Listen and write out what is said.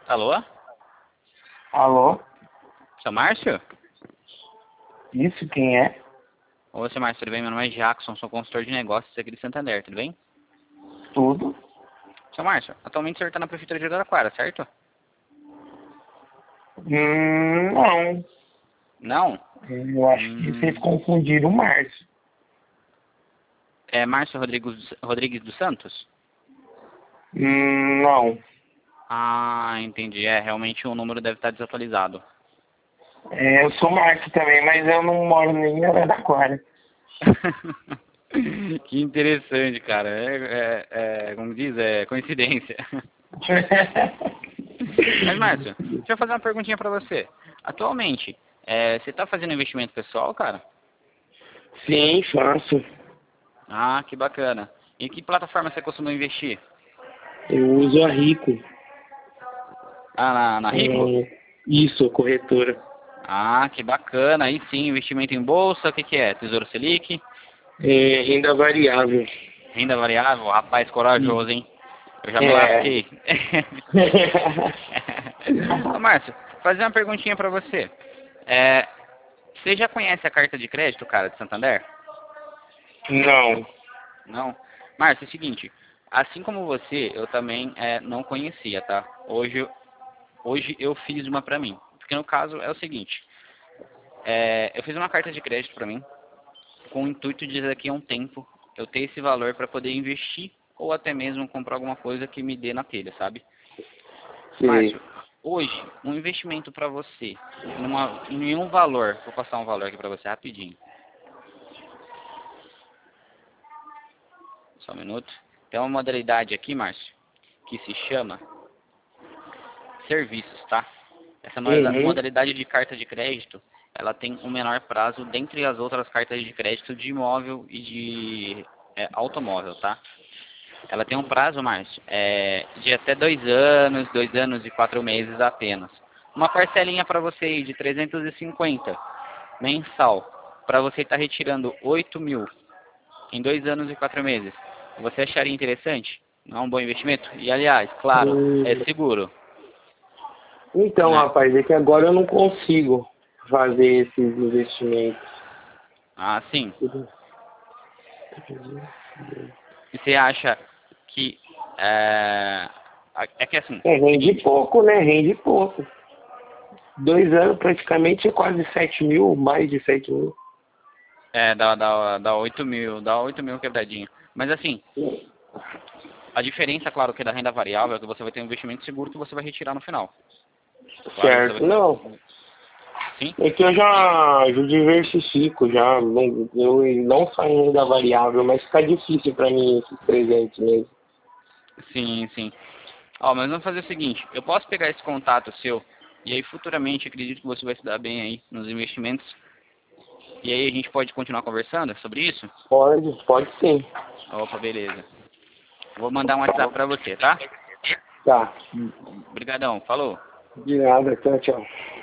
Alô? Alô? Seu Márcio? Isso, quem é? Ô, seu Márcio, tudo bem? Meu nome é Jackson, sou consultor de negócios aqui de Santander, tudo bem? Tudo? Seu Márcio, atualmente o senhor está na prefeitura de Araraquara, certo? Não. Não? Eu acho que vocês confundiram o Márcio. É Márcio Rodrigues dos Santos? Não. Ah, entendi. Realmente o número deve estar desatualizado. Eu sou Márcio também, mas eu não moro nem em Araraquara. Que interessante, cara. Como diz, é coincidência. Mas, Márcio, deixa eu fazer uma perguntinha pra você. Atualmente, você tá fazendo investimento pessoal, cara? Sim, faço. Ah, que bacana. Em que plataforma você costuma investir? Eu uso a Rico. Ah, na Rico? Isso, corretora. Ah, que bacana. Aí sim, investimento em bolsa, o que que é? Tesouro Selic? Renda variável. Renda variável? Rapaz, corajoso, hein? Eu já me É. lasquei. Ô, Márcio, fazer uma perguntinha pra você. Você já conhece a carta de crédito, cara, de Santander? Não. Não? Márcio, é o seguinte, assim como você, eu também não conhecia, tá? Hoje eu fiz uma pra mim. Porque no caso é o seguinte, eu fiz uma carta de crédito pra mim, com o intuito de daqui a um tempo eu ter esse valor para poder investir ou até mesmo comprar alguma coisa que me dê na telha, sabe? Sei. Márcio, hoje, um investimento para você, em um valor, vou passar um valor aqui para você rapidinho. Só um minuto. Tem uma modalidade aqui, Márcio, que se chama serviços, tá? Essa Uhum. modalidade de carta de crédito, ela tem um menor prazo dentre as outras cartas de crédito de imóvel e de automóvel, tá? Ela tem um prazo, Márcio, de até 2 anos e 4 meses apenas. Uma parcelinha para você aí de 350 mensal, para você estar retirando 8 mil em 2 anos e 4 meses. Você acharia interessante? Não é um bom investimento? E aliás, claro, é Hum. seguro, Então, né? rapaz, é que agora eu não consigo fazer esses investimentos. Ah, sim. E você acha que é que assim, Rende seguinte, pouco, né? Rende pouco. 2 anos praticamente é quase 7 mil, mais de 7 mil. dá 8 mil quebradinho. Mas assim, a diferença, claro, que é da renda variável é que você vai ter um investimento seguro que você vai retirar no final. Claro, você vai Certo. ter... Não, Sim? é que eu já diversifico, eu não só em renda variável, mas fica difícil para mim esses 300 mesmo. Sim, sim. Ó, mas vamos fazer o seguinte, eu posso pegar esse contato seu e aí futuramente acredito que você vai se dar bem aí nos investimentos e aí a gente pode continuar conversando sobre isso? Pode sim. Opa, beleza. Vou mandar um WhatsApp pra você, tá? Tá. Obrigadão, falou. De nada, tchau, tchau.